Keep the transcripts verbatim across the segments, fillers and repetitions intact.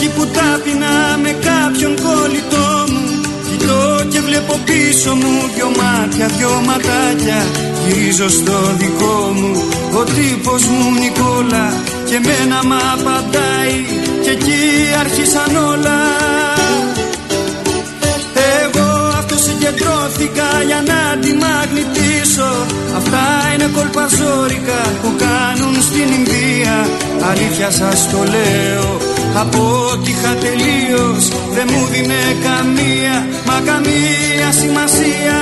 εκεί που τάπινα με κάποιον κολλητό μου. Κοιτώ και βλέπω πίσω μου δυο μάτια, δυο ματάκια. Γυρίζω στο δικό μου, ο τύπος μου Νικόλα. Και μένα μ' απαντάει και εκεί άρχισαν όλα. Εγώ αυτό συγκεντρώθηκα για να τη μαγνητήσω. Αυτά είναι κόλπα ζόρικα που κάνουν στην Ινδία. Αλήθεια σας το λέω, απότυχα τελείως. Δεν μου δίνε καμία, μα καμία σημασία.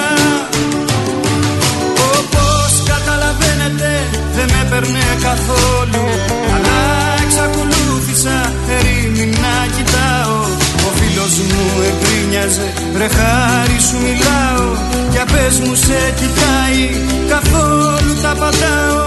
Όπως καταλαβαίνετε δεν με παίρνε καθόλου, αλλά εξακολούθησα ερήμη να κοιτάω. Ο φίλος μου εγκρίνιαζε, βρε χάρη σου μιλάω. Για πες μου σε κοιτάει, καθόλου τα πατάω.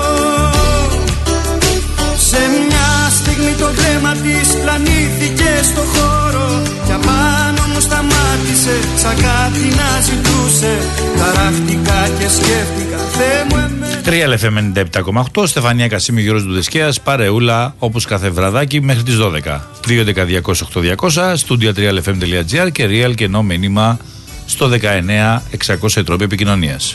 Σε μια στιγμή το βλέμμα της πλανήθηκε στο χώρο. Και απάνω μου σταμάτησε, σαν κάτι να ζητούσε. Ταράχτηκα και σκέφτηκα, Θεέ μου εμένα. Real εφ εμ ενενήντα επτά κόμμα οκτώ, Στεφανία Κασίμη, Γιώργος Ντουδεσκέας, παρεούλα όπως κάθε βραδάκι μέχρι τις δώδεκα. δύο έντεκα διακόσια οκτώ διακόσια, studio real f m dot g r και real και ενώ μήνυμα στο δεκαεννέα εξακόσια τρόποι επικοινωνίας.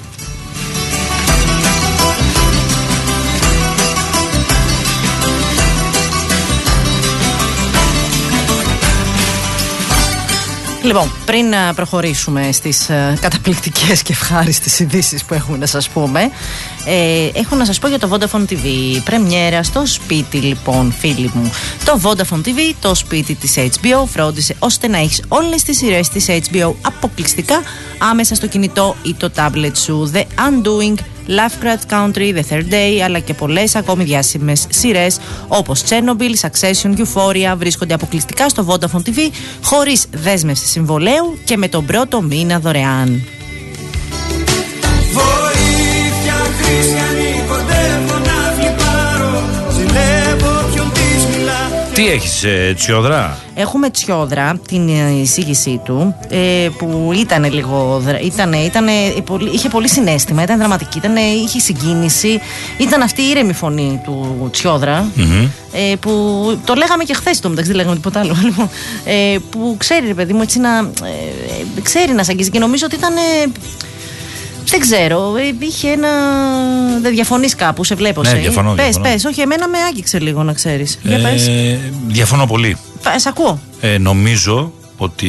Λοιπόν, πριν προχωρήσουμε στις καταπληκτικές και ευχάριστες ειδήσεις που έχουμε να σας πούμε, ε, έχω να σας πω για το Vodafone τι βι. Πρεμιέρα στο σπίτι, λοιπόν, φίλοι μου. Το Vodafone τι βι, το σπίτι της έιτς μπι ο, φρόντισε ώστε να έχεις όλες τις σειρές της έιτς μπι ο αποκλειστικά άμεσα στο κινητό ή το τάμπλετ σου. The Undoing, Lovecraft Country, The Third Day, αλλά και πολλές ακόμη διάσημες σειρές όπως Chernobyl, Succession, Euphoria βρίσκονται αποκλειστικά στο Vodafone τι βι χωρίς δέσμευση συμβολαίου και με τον πρώτο μήνα δωρεάν. Βοήθεια χριστιανή, κοντεύω να φλιπάρω. Ζηλεύω ποιον της μιλά. Τι έχεις, ε, Τσιόδρα? Έχουμε Τσιόδρα, την εισήγησή του, ε, που ήταν λίγο. Ήτανε, ήτανε, πολύ, είχε πολύ συναίσθημα, ήταν δραματική, ήτανε, είχε συγκίνηση. Ήταν αυτή η ήρεμη φωνή του Τσιόδρα, mm-hmm. ε, που το λέγαμε και χθες το μεταξύ, δεν λέγαμε τίποτα άλλο. Ε, που ξέρει, ρε παιδί μου, έτσι να. Ε, ξέρει να σ' αγγίζει και νομίζω ότι ήταν. Ε, δεν ξέρω, είχε ένα. Δεν διαφωνείς κάπου, σε βλέπω. Ναι, διαφωνώ. Πες, διαφωνώ. πες, όχι, εμένα με άγγιξε λίγο να ξέρεις. Ε, Για πες. Διαφωνώ πολύ. Σ' ακούω. Ε, νομίζω ότι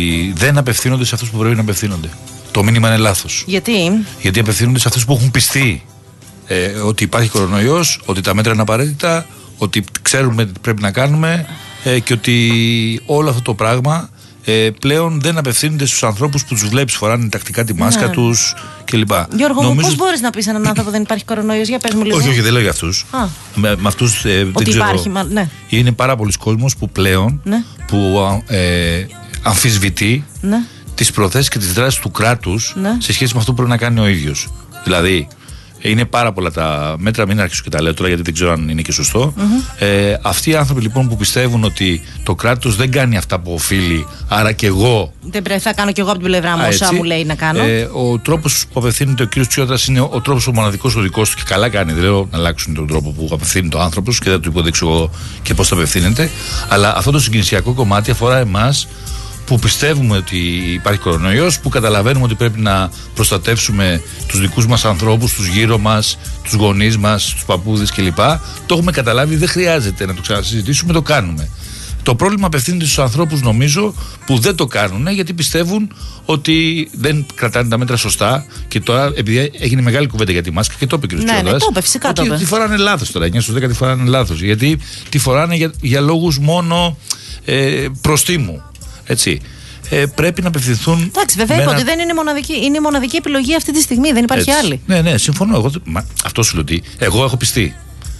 δεν απευθύνονται σε αυτούς που πρέπει να απευθύνονται. Το μήνυμα είναι λάθος. Γιατί? Γιατί απευθύνονται σε αυτούς που έχουν πιστεί ε, ότι υπάρχει κορονοϊός, ότι τα μέτρα είναι απαραίτητα, ότι ξέρουμε τι πρέπει να κάνουμε ε, και ότι όλο αυτό το πράγμα ε, πλέον δεν απευθύνονται στους ανθρώπους που τους βλέπεις φοράνε τακτικά τη μάσκα ναι. τους κλπ. Γιώργο, Νομίζω... πώς μπορείς να πεις έναν άνθρωπο δεν υπάρχει κορονοϊός? Για πες μου λίγο. Όχι, όχι, δεν λέω για αυτούς. Με, με αυτούς ε, ότι δεν υπάρχει, ξέρω. Μα, ναι. Είναι πάρα πολλοί κόσμος που πλέον ναι. που ε, αμφισβητεί ναι. τις προθέσεις και τις δράσεις του κράτους ναι. σε σχέση με αυτό που πρέπει να κάνει ο ίδιος. Δηλαδή, είναι πάρα πολλά τα μέτρα, μην αρχίσω και τα λέω τώρα γιατί δεν ξέρω αν είναι και σωστό. Mm-hmm. Ε, αυτοί οι άνθρωποι λοιπόν που πιστεύουν ότι το κράτος δεν κάνει αυτά που οφείλει, άρα και εγώ. Δεν πρέπει, θα κάνω και εγώ από την πλευρά μου όσα μου λέει να κάνω. Ε, ο τρόπος που απευθύνεται ο κύριος Τσιόδρας είναι ο τρόπος ο μοναδικός ο δικός του και καλά κάνει. Δεν λέω να αλλάξουν τον τρόπο που απευθύνει το άνθρωπος και δεν του υποδείξω εγώ και πώς θα απευθύνεται. Αλλά αυτό το συγκινησιακό κομμάτι αφορά εμάς που πιστεύουμε ότι υπάρχει κορονοϊός, που καταλαβαίνουμε ότι πρέπει να προστατεύσουμε τους δικούς μας ανθρώπους, τους γύρω μας, τους γονείς μας, τους παππούδες κλπ. Το έχουμε καταλάβει, δεν χρειάζεται να το ξανασυζητήσουμε, το κάνουμε. Το πρόβλημα απευθύνεται στους ανθρώπους, νομίζω, που δεν το κάνουν γιατί πιστεύουν ότι δεν κρατάνε τα μέτρα σωστά. Και τώρα, επειδή έγινε μεγάλη κουβέντα για τη μάσκα και το είπε ο κ. Τσιόδρας, ναι, ναι, το είπε, φυσικά το είπε. Ότι τη φοράνε λάθος τώρα. εννιά στους δέκα τη φοράνε λάθος. Γιατί τη φοράνε για, για λόγους μόνο ε, προστίμου. Έτσι. Ε, πρέπει να απευθυνθούν. Εντάξει, βέβαια είπα ένα... ότι δεν είναι μοναδική. Είναι η μοναδική επιλογή αυτή τη στιγμή. Δεν υπάρχει Έτσι. άλλη. Ναι, ναι, συμφωνώ. Εγώ, μα, αυτό σου λέω ότι εγώ έχω πιστεί.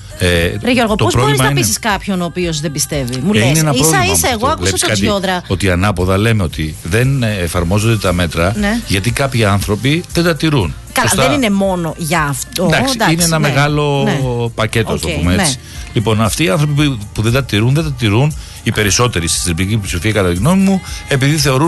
Ε, Ρε Γιώργο, πώς μπορείς είναι... να πείσεις κάποιον ο οποίος δεν πιστεύει? Μου ε, λες, ίσα ίσα ίσα εγώ άκουσα τον Τσιόδρα. Ότι ανάποδα λέμε ότι δεν εφαρμόζονται τα μέτρα ναι. γιατί κάποιοι άνθρωποι δεν τα τηρούν. Καλά, Σωστά. δεν είναι μόνο για αυτό. Εντάξει, εντάξει, είναι ένα ναι, μεγάλο ναι. πακέτο, okay, το πούμε έτσι. Ναι. Λοιπόν, αυτοί οι άνθρωποι που δεν τα τηρούν, δεν τα τηρούν οι περισσότεροι στη τριπλική πλειοψηφία, κατά τη γνώμη μου, επειδή θεωρούν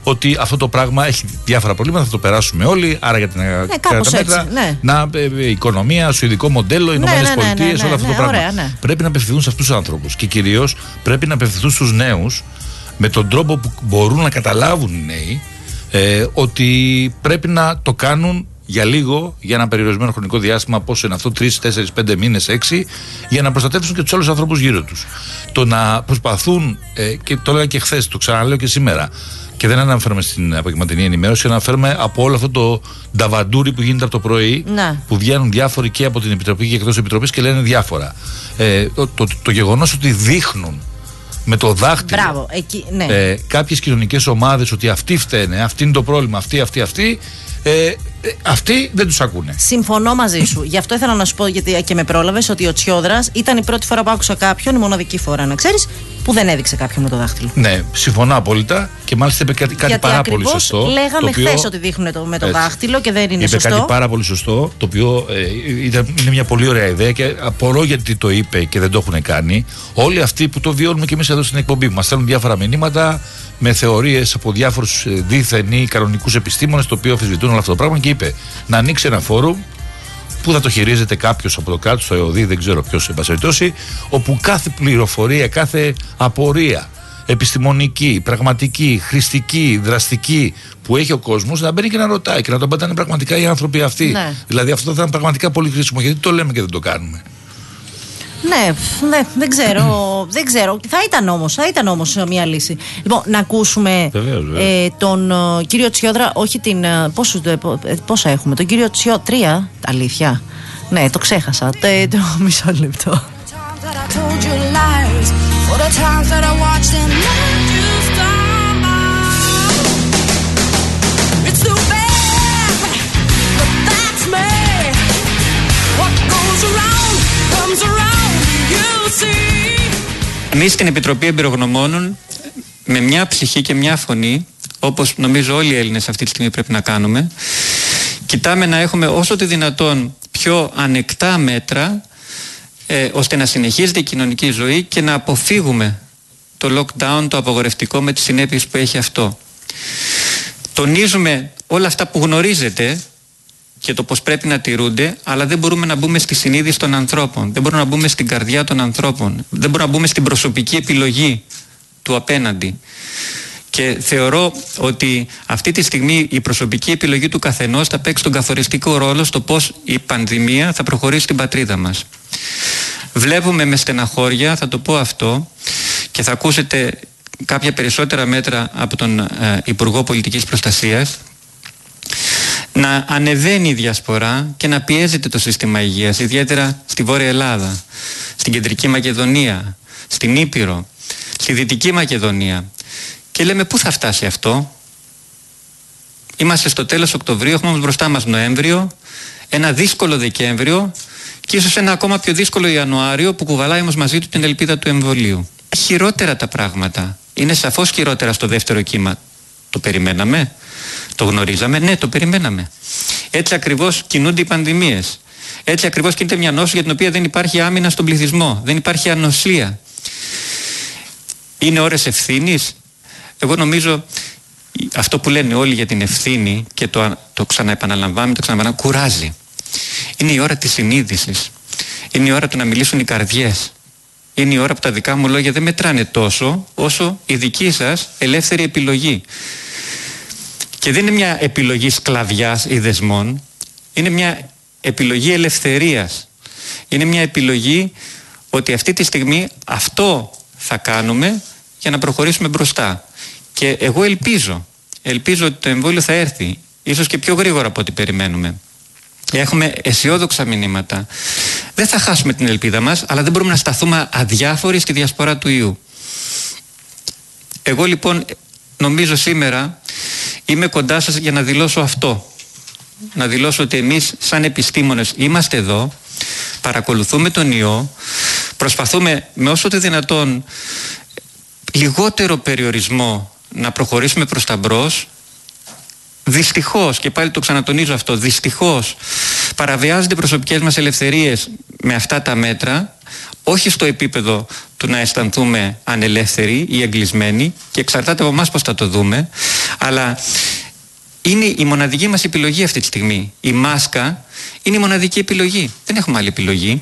ότι αυτό το πράγμα έχει διάφορα προβλήματα, θα το περάσουμε όλοι. Άρα για την ναι, κάτω μέτρα, ναι. να, ε, ε, οικονομία, σουηδικό μοντέλο, οι ναι, Ηνωμένες ναι, ναι, Πολιτείες, ναι, ναι, όλο αυτό ναι, το πράγμα. ωραία, ναι. Πρέπει να απευθυνθούν σε αυτούς τους ανθρώπους και κυρίως πρέπει να απευθυνθούν στους νέους με τον τρόπο που μπορούν να καταλάβουν οι νέοι ε, ότι πρέπει να το κάνουν για λίγο, για ένα περιορισμένο χρονικό διάστημα, πόσο είναι αυτό, τρεις, τέσσερις, πέντε μήνες, έξι, για να προστατεύσουν και τους άλλους ανθρώπους γύρω τους. Το να προσπαθούν, ε, και το έλεγα και χθες, το ξαναλέω και σήμερα, και δεν αναφέρομαι στην απογευματινή ενημέρωση, αναφέρομαι από όλο αυτό το νταβαντούρι που γίνεται από το πρωί, να. που βγαίνουν διάφοροι και από την Επιτροπή και εκτός Επιτροπής και λένε διάφορα. Ε, το, το, το γεγονός ότι δείχνουν με το δάχτυλο Μπράβο, εκεί, ναι. ε, κάποιες κοινωνικές ομάδες ότι αυτοί φταίνε, αυτή είναι το πρόβλημα, αυτοί, αυτοί, αυτοί. Ε, αυτοί δεν τους ακούνε. Συμφωνώ μαζί σου. Γι' αυτό ήθελα να σου πω, γιατί και με πρόλαβες, ότι ο Τσιόδρας ήταν η πρώτη φορά που άκουσα κάποιον, η μοναδική φορά να ξέρεις, που δεν έδειξε κάποιον με το δάχτυλο. Ναι, συμφωνώ απόλυτα και μάλιστα είπε κάτι, κάτι πάρα πολύ σωστό. Λέγαμε χθες ότι δείχνουν το, με το έτσι. δάχτυλο και δεν είναι είπε σωστό. Είπε κάτι πάρα πολύ σωστό, το οποίο ε, ήταν, είναι μια πολύ ωραία ιδέα και απορώ γιατί το είπε και δεν το έχουν κάνει. Όλοι αυτοί που το βιώνουμε και εμείς εδώ στην εκπομπή, μας στέλνουν διάφορα μηνύματα με θεωρίες από διάφορους δίθεν ή κανονικούς επιστήμονες, το οποίο αμφισβητούν όλο αυτό το πράγμα και είπε να ανοίξει ένα φόρουμ που θα το χειρίζεται κάποιος από το κάτω, στο ΕΟΔΗ, δεν ξέρω ποιος, εν πάση περιπτώσει, όπου κάθε πληροφορία, κάθε απορία επιστημονική, πραγματική, χρηστική, δραστική που έχει ο κόσμος να μπαίνει και να ρωτάει και να τον πατάνε πραγματικά οι άνθρωποι αυτοί. Ναι. Δηλαδή αυτό θα ήταν πραγματικά πολύ χρήσιμο. Γιατί το λέμε και δεν το κάνουμε. Ναι, ναι, δεν ξέρω, δεν ξέρω. Θα ήταν όμως, θα ήταν όμως μια λύση. Λοιπόν, να ακούσουμε βεβαίως, βεβαίως. Ε, τον ε, κύριο Τσιόδρα, όχι την. Ε, πόσο, ε, πόσα έχουμε, τον κύριο Τσιόδρα, τρία, αλήθεια. Ναι, το ξέχασα. Το, το μισό λεπτό. Εμείς στην Επιτροπή Εμπειρογνωμόνων, με μια ψυχή και μια φωνή, όπως νομίζω όλοι οι Έλληνες αυτή τη στιγμή πρέπει να κάνουμε, κοιτάμε να έχουμε όσο το δυνατόν πιο ανεκτά μέτρα, ε, ώστε να συνεχίζεται η κοινωνική ζωή και να αποφύγουμε το lockdown, το απαγορευτικό, με τις συνέπειες που έχει αυτό. Τονίζουμε όλα αυτά που γνωρίζετε και το πώς πρέπει να τηρούνται, αλλά δεν μπορούμε να μπούμε στη συνείδηση των ανθρώπων, δεν μπορούμε να μπούμε στην καρδιά των ανθρώπων, δεν μπορούμε να μπούμε στην προσωπική επιλογή του απέναντι. Και θεωρώ ότι αυτή τη στιγμή η προσωπική επιλογή του καθενός θα παίξει τον καθοριστικό ρόλο στο πώς η πανδημία θα προχωρήσει στην πατρίδα μας. Βλέπουμε με στεναχώρια, θα το πω αυτό, και θα ακούσετε κάποια περισσότερα μέτρα από τον ε, Υπουργό Πολιτικής Προστασίας, να ανεβαίνει η διασπορά και να πιέζεται το σύστημα υγείας, ιδιαίτερα στη Βόρεια Ελλάδα, στην Κεντρική Μακεδονία, στην Ήπειρο, στη Δυτική Μακεδονία. Και λέμε πού θα φτάσει αυτό. Είμαστε στο τέλος Οκτωβρίου, έχουμε όμως μπροστά μας Νοέμβριο, ένα δύσκολο Δεκέμβριο και ίσως ένα ακόμα πιο δύσκολο Ιανουάριο που κουβαλάει όμως μαζί του την ελπίδα του εμβολίου. Χειρότερα τα πράγματα. Είναι σαφώς χειρότερα στο δεύτερο κύμα. Το περιμέναμε. Το γνωρίζαμε, ναι, το περιμέναμε. Έτσι ακριβώς κινούνται οι πανδημίες. Έτσι ακριβώς κινείται μια νόσο για την οποία δεν υπάρχει άμυνα στον πληθυσμό. Δεν υπάρχει ανοσία. Είναι ώρες ευθύνης. Εγώ νομίζω αυτό που λένε όλοι για την ευθύνη και το, το ξαναεπαναλαμβάνουμε, το ξαναεπαναλαμβάνουμε, κουράζει. Είναι η ώρα της συνείδησης. Είναι η ώρα του να μιλήσουν οι καρδιές. Είναι η ώρα που τα δικά μου λόγια δεν μετράνε τόσο όσο η δική σας ελεύθερη επιλογή. Και δεν είναι μια επιλογή σκλαβιάς ή δεσμών, είναι μια επιλογή ελευθερίας. Είναι μια επιλογή ότι αυτή τη στιγμή αυτό θα κάνουμε για να προχωρήσουμε μπροστά. Και εγώ ελπίζω, ελπίζω ότι το εμβόλιο θα έρθει, ίσως και πιο γρήγορα από ό,τι περιμένουμε. Έχουμε αισιόδοξα μηνύματα. Δεν θα χάσουμε την ελπίδα μας, αλλά δεν μπορούμε να σταθούμε αδιάφοροι στη διασπορά του ιού. Εγώ λοιπόν νομίζω σήμερα είμαι κοντά σας για να δηλώσω αυτό. Να δηλώσω ότι εμείς σαν επιστήμονες είμαστε εδώ, παρακολουθούμε τον ιό, προσπαθούμε με όσο το δυνατόν λιγότερο περιορισμό να προχωρήσουμε προς τα μπρος. Δυστυχώς, και πάλι το ξανατονίζω αυτό, δυστυχώς παραβιάζονται προσωπικές μας ελευθερίες με αυτά τα μέτρα, όχι στο επίπεδο του να αισθανθούμε ανελεύθεροι ή εγκλεισμένοι, και εξαρτάται από εμάς πώς θα το δούμε, Αλλά είναι η μοναδική μας επιλογή αυτή τη στιγμή. Η μάσκα είναι η μοναδική επιλογή. Δεν έχουμε άλλη επιλογή.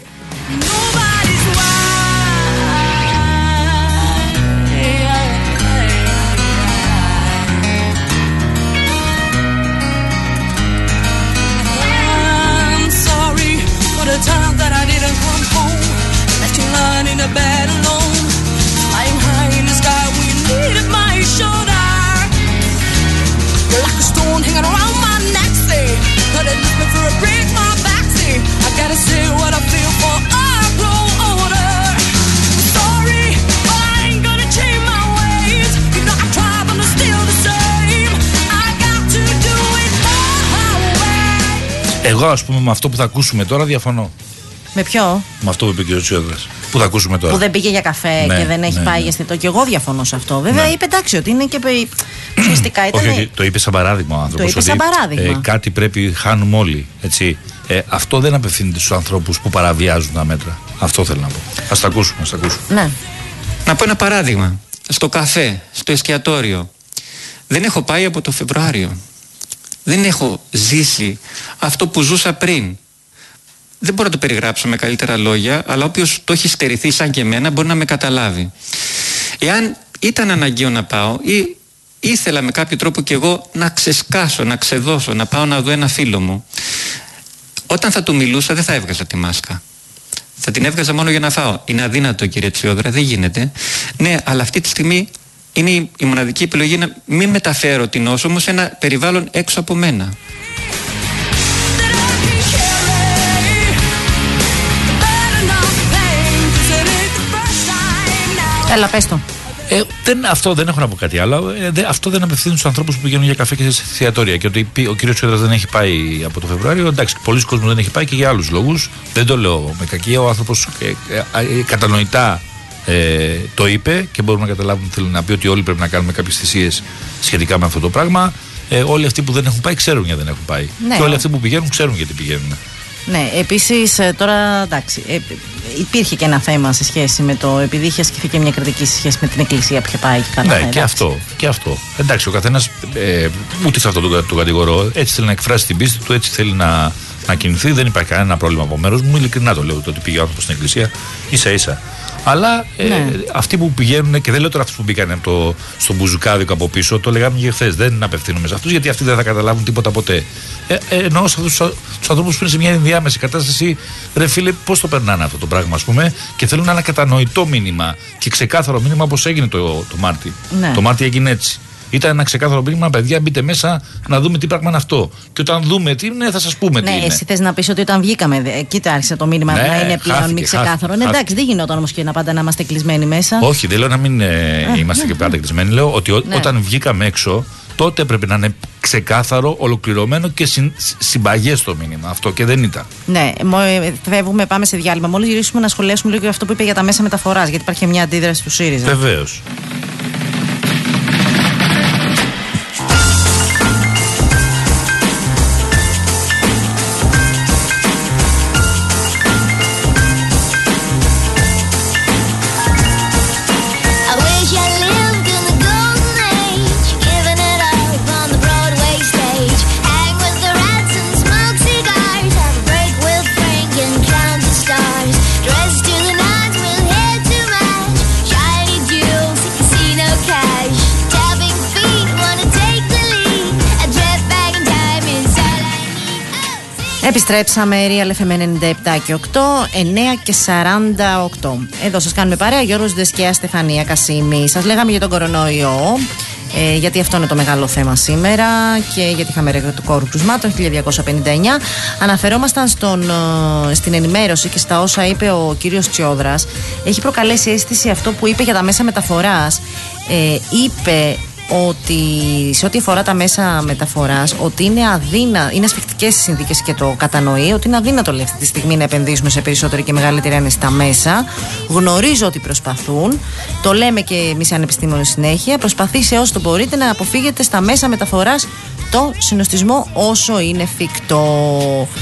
Εγώ, ας πούμε, με αυτό που θα ακούσουμε τώρα διαφωνώ. Με ποιο? Με αυτό που είπε ο κ. Τσιόδρας. Που θα ακούσουμε τώρα. Που δεν πήγε για καφέ ναι, και δεν έχει ναι, πάει ναι. για αισθητό. Και εγώ διαφωνώ σε αυτό. Βέβαια, ναι. είπε εντάξει ότι είναι και. Ουσιαστικά ήταν. Όχι, όχι, το είπε σαν παράδειγμα ο άνθρωπος. Το είπε σαν παράδειγμα. Ε, κάτι πρέπει, χάνουμε όλοι. Έτσι. Ε, αυτό δεν απευθύνεται στους ανθρώπους που παραβιάζουν τα μέτρα. Αυτό θέλω να πω. Ας τα ακούσουμε, ας τα ακούσουμε. Ναι. Να πω ένα παράδειγμα. Στο καφέ, στο εστιατόριο. Δεν έχω πάει από το Φεβρουάριο. Δεν έχω ζήσει αυτό που ζούσα πριν. Δεν μπορώ να το περιγράψω με καλύτερα λόγια, αλλά όποιος το έχει στερηθεί σαν και εμένα μπορεί να με καταλάβει. Εάν ήταν αναγκαίο να πάω ή ήθελα με κάποιο τρόπο κι εγώ να ξεσκάσω, να ξεδώσω, να πάω να δω ένα φίλο μου, όταν θα του μιλούσα δεν θα έβγαζα τη μάσκα. Θα την έβγαζα μόνο για να φάω. Είναι αδύνατο, κύριε Τσιόδρα, δεν γίνεται. Ναι, αλλά αυτή τη στιγμή είναι η μοναδική επιλογή να μην μεταφέρω την νόσο μου σε ένα περιβάλλον έξω από μένα. Έλα, πες το. Ε, δεν, αυτό δεν έχω να πω κάτι άλλο. Ε, δε, αυτό δεν απευθύνει στους ανθρώπους που πηγαίνουν για καφέ και σε εστιατόρια. Και ότι ο κύριος Τσιόδρας δεν έχει πάει από το Φεβρουάριο. Εντάξει, πολλοί κόσμοι δεν έχει πάει και για άλλους λόγους. Δεν το λέω με κακία. Ο άνθρωπος ε, ε, ε, κατανοητά ε, το είπε και μπορούμε να καταλάβουμε θέλει να πει ότι όλοι πρέπει να κάνουμε κάποιες θυσίες σχετικά με αυτό το πράγμα. Ε, όλοι αυτοί που δεν έχουν πάει ξέρουν γιατί δεν έχουν πάει. Ναι. Και όλοι αυτοί που πηγαίνουν ξέρουν γιατί πηγαίνουν. Ναι, επίσης τώρα εντάξει, ε, υπήρχε και ένα θέμα σε σχέση με το. Επειδή είχε ασκηθεί και μια κριτική σε σχέση με την Εκκλησία που είχε πάει και καλά. Ναι, εντάξει. και αυτό, και αυτό. Εντάξει, ο καθένας, ε, ούτε σε αυτό το, το κατηγορώ, έτσι θέλει να εκφράσει την πίστη του, έτσι θέλει να, να κινηθεί. Δεν υπάρχει κανένα πρόβλημα από μέρος μου. Ειλικρινά το λέω το ότι πήγε ο άνθρωπος στην Εκκλησία, ίσα ίσα. Αλλά ε, ναι. αυτοί που πηγαίνουν, και δεν λέω τώρα αυτούς που μπήκαν το, στο μπουζουκάδικο από πίσω, το λέγαμε και χθες. Δεν απευθύνομαι σε αυτούς γιατί αυτοί δεν θα καταλάβουν τίποτα ποτέ. Ε, ε, εννοώ σε αυτούς τους ανθρώπους που είναι σε μια ενδιάμεση κατάσταση, ρε φίλε, πώς το περνάνε αυτό το πράγμα, ας πούμε, και θέλουν ένα κατανοητό μήνυμα και ξεκάθαρο μήνυμα όπως έγινε το, το Μάρτι. Ναι. Το Μάρτι έγινε έτσι. Ήταν ένα ξεκάθαρο μήνυμα, παιδιά, μπείτε μέσα να δούμε τι πράγμα είναι αυτό. Και όταν δούμε τι είναι, θα σας πούμε ναι, τι είναι. Ναι, εσύ θες να πεις ότι όταν βγήκαμε, εκεί άρχισε το μήνυμα ναι, να είναι πλέον χάθηκε, μη ξεκάθαρο. Χάθηκε, ναι, εντάξει, δεν γινόταν όμως και να πάντα να είμαστε κλεισμένοι μέσα. Όχι, δεν λέω να μην ε, είμαστε και πάντα κλεισμένοι. Λέω ότι ό, ναι. όταν βγήκαμε έξω, τότε έπρεπε να είναι ξεκάθαρο, ολοκληρωμένο και συ, συμπαγές το μήνυμα αυτό και δεν ήταν. Ναι, φεύγουμε, πάμε σε διάλειμμα. Μόλις γυρίσουμε να σχολιάσουμε λίγο και αυτό που είπε για τα μέσα μεταφοράς, γιατί υπάρχει μια αντίδραση του ΣΥΡΙΖΑ. Βεβαίως. Επιστρέψαμε, Real εφ εμ ενενήντα επτά και οκτώ, εννέα και σαράντα οκτώ. Εδώ σας κάνουμε παρέα, Γιώργος Δεσκιά, Στεφανία Κασίμη. Σας λέγαμε για τον κορονοϊό, ε, γιατί αυτό είναι το μεγάλο θέμα σήμερα και γιατί είχαμε ρεκόρ κρουσμάτων χίλια διακόσια πενήντα εννέα. Αναφερόμασταν στον, στην ενημέρωση και στα όσα είπε ο κύριος Τσιόδρας. Έχει προκαλέσει αίσθηση αυτό που είπε για τα μέσα μεταφοράς. Ε, είπε ότι σε ό,τι αφορά τα μέσα μεταφοράς, ότι είναι αδύνατο, είναι ασφικτικές οι συνθήκες και το κατανοεί, ότι είναι αδύνατο λέει αυτή τη στιγμή να επενδύσουμε σε περισσότερη και μεγαλύτερη άνεση στα μέσα. Γνωρίζω ότι προσπαθούν, το λέμε και εμείς σαν επιστήμονες συνέχεια, προσπαθήστε όσο το μπορείτε να αποφύγετε στα μέσα μεταφοράς το συνοστισμό όσο είναι εφικτό.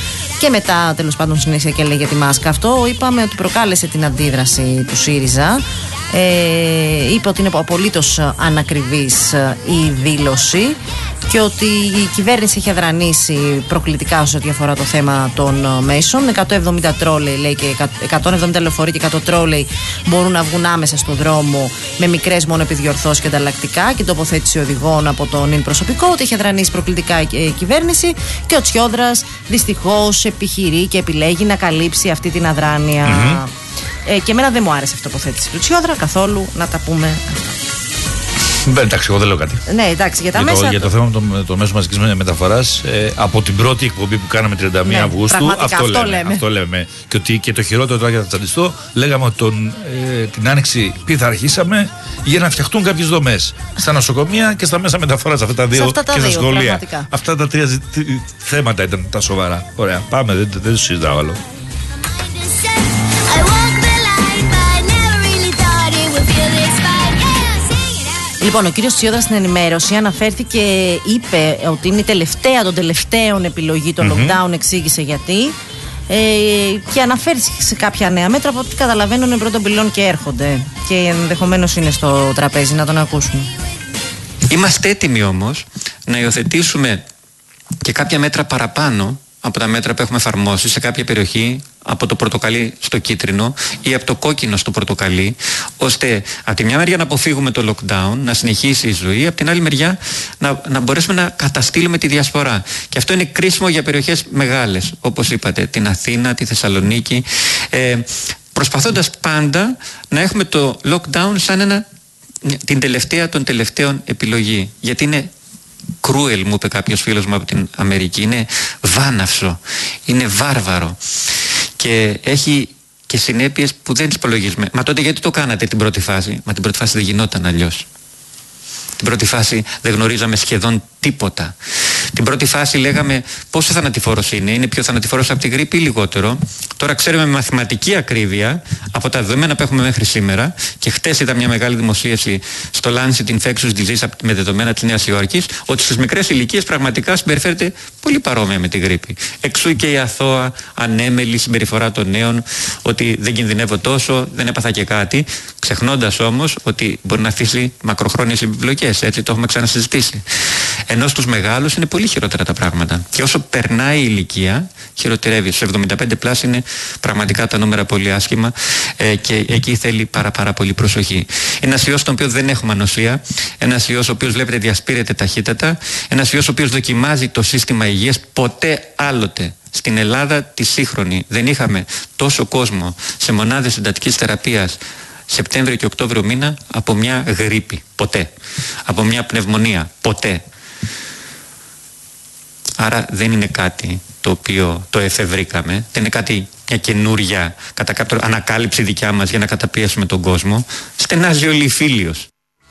και μετά τέλος πάντων συνέχεια και λέει για τη μάσκα. Αυτό είπαμε ότι προκάλεσε την αντίδραση του ΣΥΡΙΖΑ. Ε, είπε ότι είναι απολύτως ανακριβής η δήλωση και ότι η κυβέρνηση έχει αδρανήσει προκλητικά σε ό,τι αφορά το θέμα των μέσων. εκατόν εβδομήντα τρόλεϊ, λέει, και εκατόν εβδομήντα λεωφορεία και εκατό τρόλεϊ μπορούν να βγουν άμεσα στο δρόμο με μικρές μόνο επιδιορθώσεις και ανταλλακτικά και τοποθέτηση οδηγών από τον ίν προσωπικό. Ότι έχει αδρανήσει προκλητικά η κυβέρνηση και ο Τσιόδρας δυστυχώς επιχειρεί και επιλέγει να καλύψει αυτή την αδράνεια. Mm-hmm. Ε, και εμένα δεν μου άρεσε αυτή η τοποθέτηση του Τσιόδρα καθόλου, να τα πούμε αυτά. Εντάξει, εγώ δεν λέω κάτι. Ναι, εντάξει, για τα για μέσα. Το, για το θέμα των το μέσων μαζικής μεταφοράς, ε, από την πρώτη εκπομπή που κάναμε τριάντα μία ναι, Αυγούστου, αυτό, αυτό, λέμε, λέμε. αυτό λέμε. Και, ότι, και το χειρότερο τώρα για να τσαντιστώ, λέγαμε ότι τον, ε, την Άνοιξη πειθαρχήσαμε για να φτιαχτούν κάποιες δομές στα νοσοκομεία και στα μέσα μεταφοράς. Αυτά τα δύο αυτά τα και δύο, στα σχολεία. Πραγματικά. Αυτά τα τρία θέματα ήταν τα σοβαρά. Ωραία, πάμε, δεν, δεν το συζητάω άλλο. Λοιπόν, ο κύριος Τσιόδρας στην ενημέρωση αναφέρθηκε, είπε ότι είναι η τελευταία των τελευταίων επιλογή των mm-hmm. lockdown, εξήγησε γιατί. Ε, και αναφέρθηκε σε κάποια νέα μέτρα από ό,τι καταλαβαίνουν πρώτων πυλών και έρχονται. Και ενδεχομένως είναι στο τραπέζι, να τον ακούσουμε. Είμαστε έτοιμοι όμως να υιοθετήσουμε και κάποια μέτρα παραπάνω από τα μέτρα που έχουμε εφαρμόσει σε κάποια περιοχή, από το πορτοκαλί στο κίτρινο ή από το κόκκινο στο πορτοκαλί, ώστε από τη μια μεριά να αποφύγουμε το lockdown, να συνεχίσει η ζωή, από την άλλη μεριά να, να μπορέσουμε να καταστήλουμε τη διασπορά. Και αυτό είναι κρίσιμο για περιοχές μεγάλες, όπως είπατε, την Αθήνα, τη Θεσσαλονίκη, ε, προσπαθώντας πάντα να έχουμε το lockdown σαν ένα, την τελευταία των τελευταίων επιλογή. Γιατί είναι cruel, μου είπε κάποιος φίλος μου από την Αμερική, είναι βάναυσο, είναι βάρβαρο και έχει και συνέπειες που δεν τις υπολογίζουμε. Μα τότε γιατί το κάνατε την πρώτη φάση? Μα την πρώτη φάση δεν γινόταν αλλιώς. Την πρώτη φάση δεν γνωρίζαμε σχεδόν τίποτα. Την πρώτη φάση λέγαμε πόσο θανατηφόρος είναι, είναι πιο θανατηφόρος από τη γρίπη ή λιγότερο. Τώρα ξέρουμε με μαθηματική ακρίβεια από τα δεδομένα που έχουμε μέχρι σήμερα, και χτες είδα μια μεγάλη δημοσίευση στο Lancet Infectious Disease με δεδομένα της Νέας Υόρκης, ότι στις μικρές ηλικίες πραγματικά συμπεριφέρεται πολύ παρόμοια με τη γρίπη. Εξού και η αθώα, ανέμελη συμπεριφορά των νέων, ότι δεν κινδυνεύω τόσο, δεν έπαθα και κάτι, ξεχνώντας όμως ότι μπορεί να αφήσει μακροχρόνιες επιπλοκές, έτσι το έχουμε ξανασυζητήσει. Ενώ στους μεγάλους είναι πολύ χειρότερα τα πράγματα. Και όσο περνάει η ηλικία, χειροτερεύει. Στους εβδομήντα πέντε πλας είναι πραγματικά τα νούμερα πολύ άσχημα, ε, και εκεί θέλει πάρα, πάρα πολύ προσοχή. Ένας ιός τον οποίο δεν έχουμε ανοσία, ένας ιός ο οποίος βλέπετε διασπείρεται ταχύτατα, ένας ιός ο οποίος δοκιμάζει το σύστημα υγείας. Ποτέ άλλοτε στην Ελλάδα τη σύγχρονη δεν είχαμε τόσο κόσμο σε μονάδες εντατικής θεραπείας Σεπτέμβριο και Οκτώβριο μήνα από μια γρίπη. Ποτέ. Από μια πνευμονία. Ποτέ. Άρα δεν είναι κάτι το οποίο το εφευρήκαμε, δεν είναι κάτι, μια καινούρια κατά κάποιο ανακάλυψη δικιά μας για να καταπιέσουμε τον κόσμο. Στενάζει όλη η φίλιος.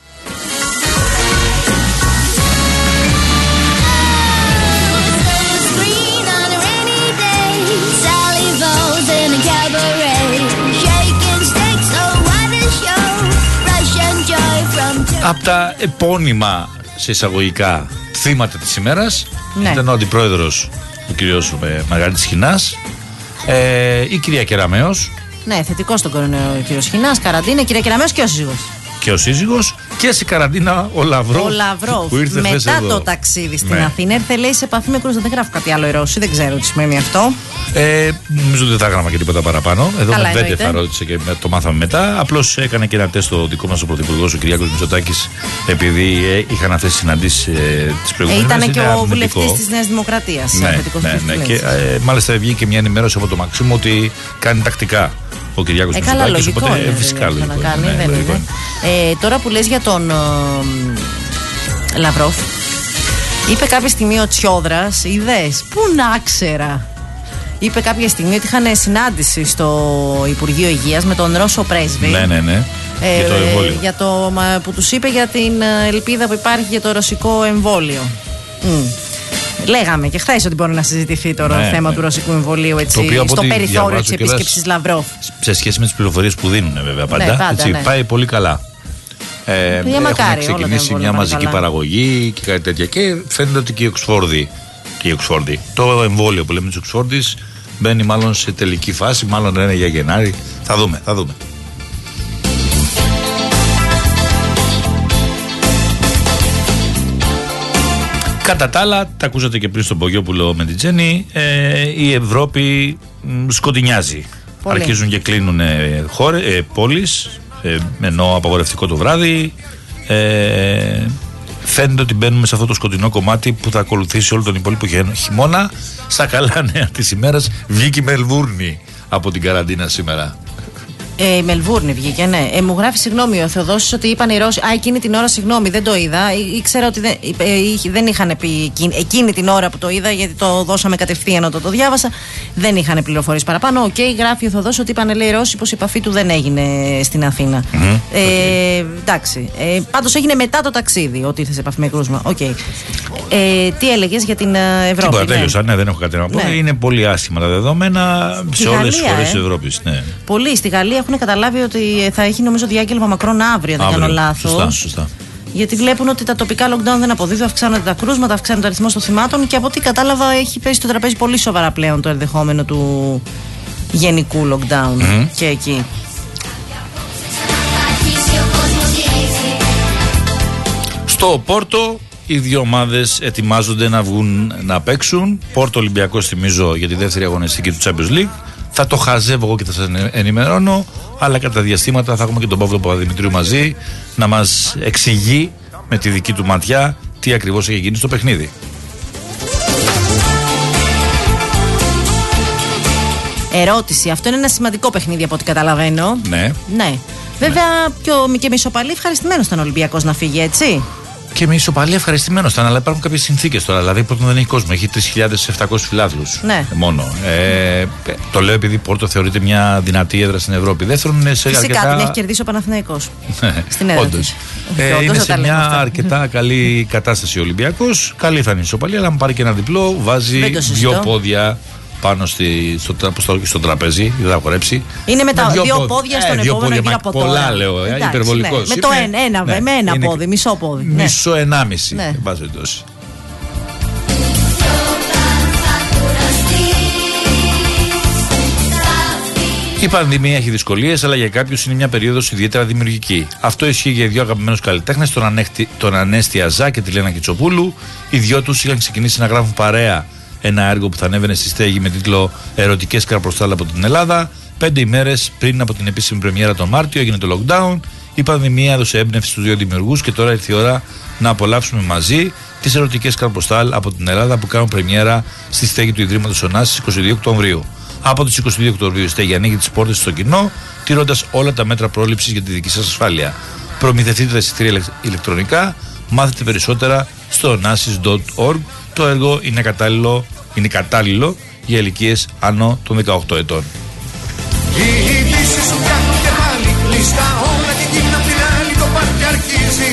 Από τα επώνυμα σε εισαγωγικά θύματα της ημέρας, ναι, ήταν ο αντιπρόεδρος ο κύριος Μαργαρίτης Χινάς, ε, η κυρία Κεραμέως. Ναι, θετικό στον κορονοϊό ο κύριος Χινάς, καραντίνα, η κυρία Κεραμέως και ο σύζυγος. Και ο σύζυγος και σε καραντίνα ο Λαυρόφ. Ο Λαυρόφ. Που ήρθε μετά το ταξίδι στην, ναι, Αθήνα, ήρθε, λέει, σε επαφή με κρούζα. Δεν γράφω κάτι άλλο η Ρώση, δεν ξέρω τι σημαίνει αυτό. Ε, νομίζω ότι δεν θα έγραφα και τίποτα παραπάνω. Εδώ Καλά, με Βέντε θα ρώτησε και το μάθαμε μετά. Απλώς έκανε και ένα τεστ το δικό μας ο πρωθυπουργός, ο Κυριάκος Μητσοτάκης, επειδή ε, είχαν αυτές τις συναντήσεις ε, τις προηγούμενες. Ε, ήταν και ο βουλευτής της Νέας Δημοκρατίας. Ναι, ναι, ναι, ναι. Και ε, μάλιστα βγήκε και μια ενημέρωση από το Μαξίμου ότι κάνει τακτικά ο Κυριάκος ε, Μητσοτάκης. Οπότε είναι, φυσικά είναι, λογικό. κάνει, Ναι, δεν λογικό. Είναι. Ε, τώρα που λες για τον ε, Λαυρόφ, είπε κάποια στιγμή ο Τσιόδρας, είδες, πού να ξέρα. Είπε κάποια στιγμή ότι είχαν συνάντηση στο Υπουργείο Υγείας με τον Ρώσο πρέσβη. Ναι, ναι, ναι. Ε, για το εμβόλιο. Για το, που τους είπε για την ελπίδα που υπάρχει για το ρωσικό εμβόλιο. Mm. Λέγαμε και χθες ότι μπορεί να συζητηθεί το ναι, θέμα ναι. του ρωσικού εμβολίου, έτσι, το στο περιθώριο της επίσκεψης Λαυρόφ. Σε σχέση με τις πληροφορίες που δίνουν, βέβαια, πάντα, ναι, πάντα έτσι, ναι. πάει πολύ καλά. Ε, έχουν μακάρι, ξεκινήσει μια μαζική καλά. παραγωγή και κάτι τέτοια. Και φαίνεται ότι και η Οξφόρδη, και η Οξφόρδη, το εμβόλιο που λέμε της Οξφόρδης, μπαίνει μάλλον σε τελική φάση, μάλλον είναι για Γενάρη. Θα δούμε, θα δούμε. Κατά τα άλλα, τα ακούσατε και πριν στον Πογιόπουλο με την Τζέννη, ε, η Ευρώπη μ, σκοτεινιάζει. Πολύ. Αρχίζουν και κλείνουν ε, χώρε, ε, πόλεις, ε, ενώ απαγορευτικό το βράδυ. Ε, φαίνεται ότι μπαίνουμε σε αυτό το σκοτεινό κομμάτι που θα ακολουθήσει όλο τον υπόλοιπο χειμώνα. Στα καλά νέα της ημέρας βγήκε η Μελβούρνη από την καραντίνα σήμερα. Ε, η Μελβούρνη βγήκε, ναι. Ε, μου γράφει συγγνώμη ο Θεοδόσης ότι είπαν οι Ρώσοι. Α, εκείνη την ώρα, συγγνώμη, δεν το είδα. Ή, ήξερα ότι δεν, ε, δεν είχαν πει εκείνη, εκείνη την ώρα που το είδα, γιατί το δώσαμε κατευθείαν όταν το διάβασα. Δεν είχαν πληροφορίες παραπάνω. Οκ, okay, γράφει ο Θεοδόσης ότι είπαν, λέει οι Ρώσοι, πως η επαφή του δεν έγινε στην Αθήνα. Mm-hmm. Ε, okay. Εντάξει. Ε, πάντως έγινε μετά το ταξίδι ότι ήρθε σε επαφή με κρούσμα. Okay. Ε, τι έλεγες για την Ευρώπη? Τίποτα, τέλειωσα. Ναι, δεν έχω κάτι να πω. Ναι. Είναι πολύ άσχημα τα δεδομένα σε όλες τις χώρες της Ευρώπης. Ναι. Πολύ. Στη Γαλλία έχουν καταλάβει ότι θα έχει, νομίζω, διάγγελμα Μακρόν αύριο, δεν κάνω λάθος. Σωστά, σωστά. Γιατί βλέπουν ότι τα τοπικά lockdown δεν αποδίδουν, αυξάνονται τα κρούσματα, αυξάνεται ο αριθμός των θυμάτων και από ό,τι κατάλαβα έχει πέσει στο τραπέζι πολύ σοβαρά πλέον το ενδεχόμενο του γενικού lockdown mm-hmm. και εκεί. Στο Πόρτο οι δύο ομάδες ετοιμάζονται να βγουν να παίξουν. Πόρτο Ολυμπιακός, θυμίζω, για τη δεύτερη αγωνιστική του Champions League. Θα το χαζεύω εγώ και θα σας ενημερώνω, αλλά κατά διαστήματα θα έχουμε και τον Παύλο Παπαδημητρίου μαζί να μας εξηγεί με τη δική του ματιά τι ακριβώς έχει γίνει στο παιχνίδι. Ερώτηση. Αυτό είναι ένα σημαντικό παιχνίδι από ό,τι καταλαβαίνω. Ναι. Ναι. Βέβαια ναι. και μισοπαλή ευχαριστημένος ήταν ο Ολυμπιακός να φύγει, έτσι. Και με ισοπαλία ευχαριστημένο ήταν, αλλά υπάρχουν κάποιες συνθήκες τώρα. Δηλαδή, πρώτον δεν έχει κόσμο, έχει τρεις χιλιάδες επτακόσιους φιλάθλους ναι. μόνο. Ε, το λέω επειδή η Πόρτο θεωρείται μια δυνατή έδρα στην Ευρώπη. Δεύτερον, είναι σε Φυσικά αρκετά... την έχει κερδίσει ο Παναθηναϊκός στην έδρα. Όντως. Ε, είναι σε μια αρκετά καλή κατάσταση ο Ολυμπιακός. Καλή θα είναι η ισοπαλία, αλλά αν πάρει και ένα διπλό, βάζει δύο πόδια πάνω στη, στο, στο, στο τραπέζι, δεν θα χορέψει. Είναι με τα δύο, δύο πόδια στον ε, επόμενο γύρο από τώρα. Πολλά λέω, ε, υπερβολικός. Ναι. Με το ένα, ένα, ναι, με ένα είναι πόδι, μισό πόδι. Μισό ναι. ενάμιση, ναι. βάζει τόση. Η πανδημία έχει δυσκολίες, αλλά για κάποιους είναι μια περίοδος ιδιαίτερα δημιουργική. Αυτό ισχύει για δύο αγαπημένους καλλιτέχνες, τον, Ανέχτη, τον Ανέστη Αζά και τη Λένα Κιτσοπούλου. Οι δυο τους είχαν ξεκινήσει να γράφουν παρέα ένα έργο που θα ανέβαινε στη στέγη με τίτλο «Ερωτικές καρποστάλ από την Ελλάδα». Πέντε ημέρες πριν από την επίσημη πρεμιέρα τον Μάρτιο έγινε το lockdown. Η πανδημία έδωσε έμπνευση στους δύο δημιουργούς και τώρα ήρθε η ώρα να απολαύσουμε μαζί τις ερωτικές καρποστάλ από την Ελλάδα που κάνουν πρεμιέρα στη στέγη του Ιδρύματος Ωνάς στις είκοσι δύο Οκτωβρίου. Από τις είκοσι δύο Οκτωβρίου η στέγη ανοίγει τις πόρτες στο κοινό, τηρώντας όλα τα μέτρα πρόληψης για τη δική σας ασφάλεια. Προμηθευτείτε τα εισιτήρια ηλεκτρονικά, μάθετε περισσότερα στο onassis τελεία org. Το έργο είναι κατάλληλο, είναι κατάλληλο για ηλικίες άνω των δεκαοκτώ ετών. Οι ειδήσεις σου πιάνουν και πάλι λίστα όλα και εκείνα απ' την άλλη το πάρτι αρχίζει.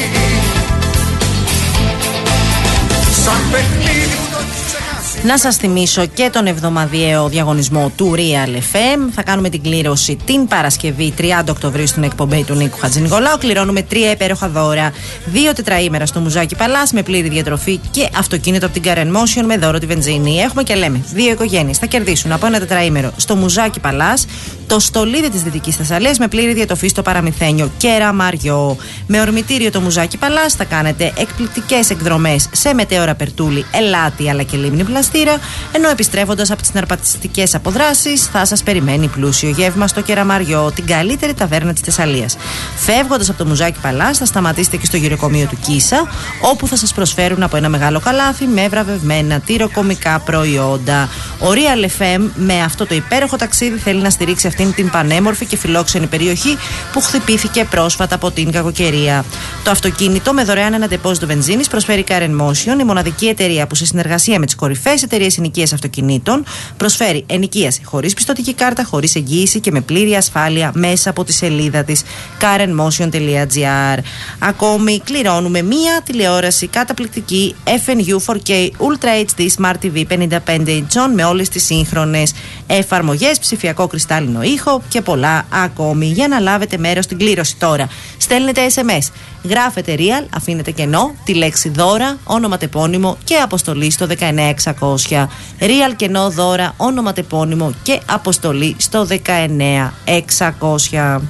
Σαν παιχνίδι που το έχεις ξεχάσει. Να σας θυμίσω και τον εβδομαδιαίο διαγωνισμό του Real εφ εμ. Θα κάνουμε την κλήρωση την Παρασκευή τριάντα Οκτωβρίου στην εκπομπή του Νίκου Χατζηνικολάου. Κληρώνουμε τρία υπέροχα δώρα, δύο τετραήμερα στο Μουζάκι Παλάς με πλήρη διατροφή και αυτοκίνητο από την Car and Motion με δώρο τη βενζίνη. Έχουμε και λέμε, δύο οικογένειες θα κερδίσουν από ένα τετραήμερο στο Μουζάκι Παλάς το στολίδι της Δυτικής Θεσσαλίας με πλήρη διατροφή στο Παραμυθένιο Κεραμαριό. Με ορμητήριο το Μουζάκι Παλάς θα κάνετε εκπληκτικές εκδρομές σε μετέωρα Περτούλη, Ελάτη αλλά και Λίμνη Πλαστήρα, ενώ επιστρέφοντας από τις συναρπαστικές αποδράσεις θα σας περιμένει πλούσιο γεύμα στο Κεραμαριό, την καλύτερη ταβέρνα της Θεσσαλίας. Φεύγοντας από το Μουζάκι Παλάς θα σταματήσετε και στο γυροκομείο του Κίσα, όπου θα σας προσφέρουν από ένα μεγάλο καλάθι με βραβευμένα τυροκομικά προϊόντα. Ο Real εφ εμ με αυτό το υπέροχο ταξίδι θέλει να στηρίξει αυτήν την πανέμορφη και φιλόξενη περιοχή που χτυπήθηκε πρόσφατα από την κακοκαιρία. Το αυτοκίνητο με δωρεάν ένα ντεπόζιτο βενζίνης προσφέρει Car and Motion, η μοναδική εταιρεία που σε συνεργασία με τις κορυφαίες εταιρείες ενοικίας αυτοκινήτων προσφέρει ενοικίαση χωρίς πιστωτική κάρτα, χωρίς εγγύηση και με πλήρη ασφάλεια μέσα από τη σελίδα της car and motion τελεία gr. Ακόμη κληρώνουμε μία τηλεόραση καταπληκτική εφ εν γιου φορ κέι Ultra έιτς ντι Smart τι βι πενήντα πέντε ιντσών με όλες τις σύγχρονες εφαρμογές, ψηφιακό κρυστάλλινο ήχο και πολλά ακόμη. Για να λάβετε μέρος στην κλήρωση τώρα, στέλνετε ες εμ ες, γράφετε real, αφήνετε κενό, τη λέξη δώρα, όνομα-τεπώνυμο και αποστολή στο δεκαεννέα εξακόσια. Real, κενό, δώρα, όνομα-τεπώνυμο και αποστολή στο δεκαεννέα εξακόσια.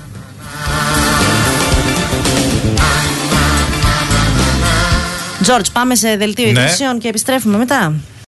Τζορτζ, πάμε σε δελτίο ειδήσεων, ναι, και επιστρέφουμε μετά.